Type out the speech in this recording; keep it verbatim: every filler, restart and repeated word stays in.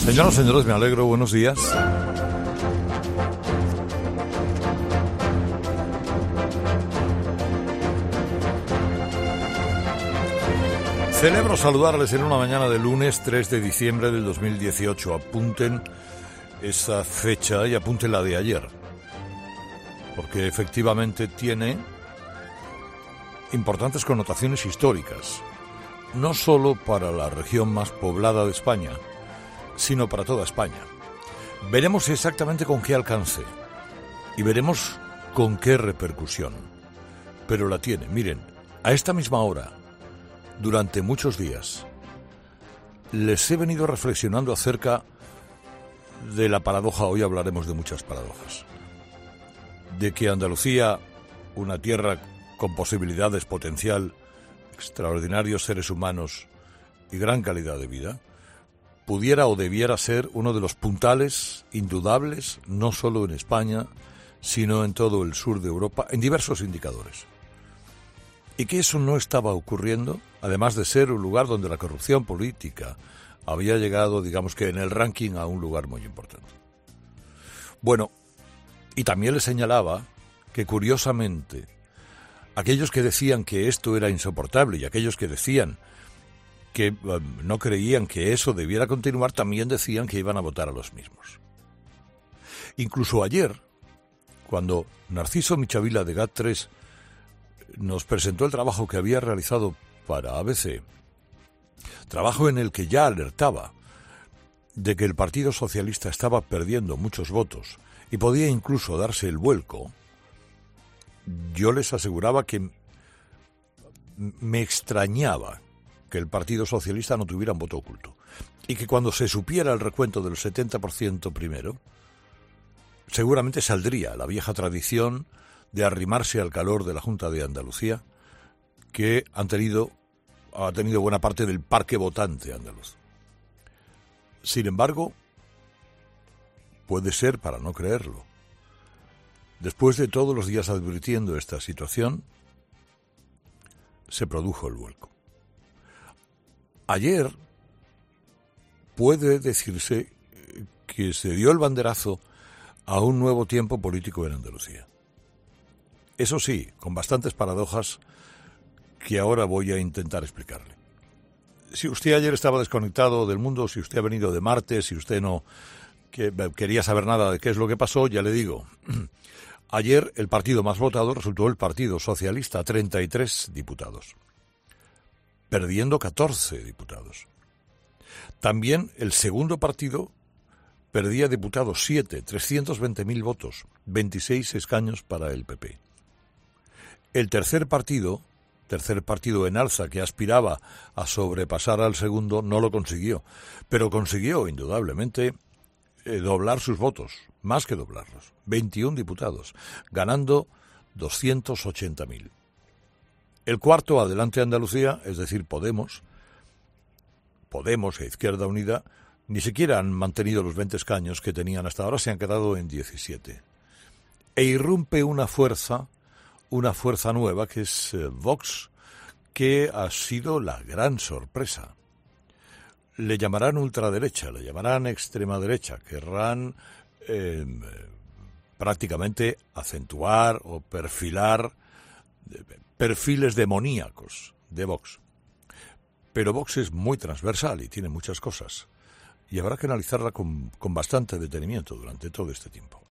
Señoras y señores, me alegro, buenos días. Celebro saludarles en una mañana de lunes tres de diciembre del dos mil dieciocho. Apunten esa fecha y apunten la de ayer, porque efectivamente tiene importantes connotaciones históricas, no solo para la región más poblada de España, sino para toda España. Veremos exactamente con qué alcance y veremos con qué repercusión, pero la tiene. Miren, a esta misma hora, durante muchos días, les he venido reflexionando acerca de la paradoja, hoy hablaremos de muchas paradojas, de que Andalucía, una tierra con posibilidades, potencial, extraordinarios seres humanos y gran calidad de vida, pudiera o debiera ser uno de los puntales indudables, no solo en España, sino en todo el sur de Europa, en diversos indicadores. Y que eso no estaba ocurriendo, además de ser un lugar donde la corrupción política había llegado, digamos que en el ranking, a un lugar muy importante. Bueno, y también le señalaba que, curiosamente, aquellos que decían que esto era insoportable y aquellos que decían que um, no creían que eso debiera continuar, también decían que iban a votar a los mismos. Incluso ayer, cuando Narciso Michavila de GAT tres nos presentó el trabajo que había realizado para A B C, trabajo en el que ya alertaba de que el Partido Socialista estaba perdiendo muchos votos y podía incluso darse el vuelco, yo les aseguraba que me extrañaba que el Partido Socialista no tuviera un voto oculto y que cuando se supiera el recuento del setenta por ciento primero, seguramente saldría la vieja tradición de arrimarse al calor de la Junta de Andalucía, que han tenido, ha tenido buena parte del parque votante andaluz. Sin embargo, puede ser para no creerlo. Después de todos los días advirtiendo esta situación, se produjo el vuelco. Ayer puede decirse que se dio el banderazo a un nuevo tiempo político en Andalucía. Eso sí, con bastantes paradojas que ahora voy a intentar explicarle. Si usted ayer estaba desconectado del mundo, si usted ha venido de Marte, si usted no que, quería saber nada de qué es lo que pasó, ya le digo. Ayer el partido más votado resultó el Partido Socialista, treinta y tres diputados, perdiendo catorce diputados. También el segundo partido perdía diputados, siete, trescientos veinte mil votos, veintiséis escaños para el P P. El tercer partido, tercer partido en alza que aspiraba a sobrepasar al segundo, no lo consiguió, pero consiguió indudablemente eh, doblar sus votos, más que doblarlos, veintiún diputados, ganando doscientos ochenta mil. El cuarto, Adelante Andalucía, es decir, Podemos, Podemos e Izquierda Unida, ni siquiera han mantenido los veinte escaños que tenían hasta ahora, se han quedado en diecisiete. E irrumpe una fuerza, una fuerza nueva, que es eh, Vox, que ha sido la gran sorpresa. Le llamarán ultraderecha, le llamarán extrema derecha, querrán eh, prácticamente acentuar o perfilar perfiles demoníacos de Vox. Pero Vox es muy transversal y tiene muchas cosas, y habrá que analizarla con, con bastante detenimiento durante todo este tiempo.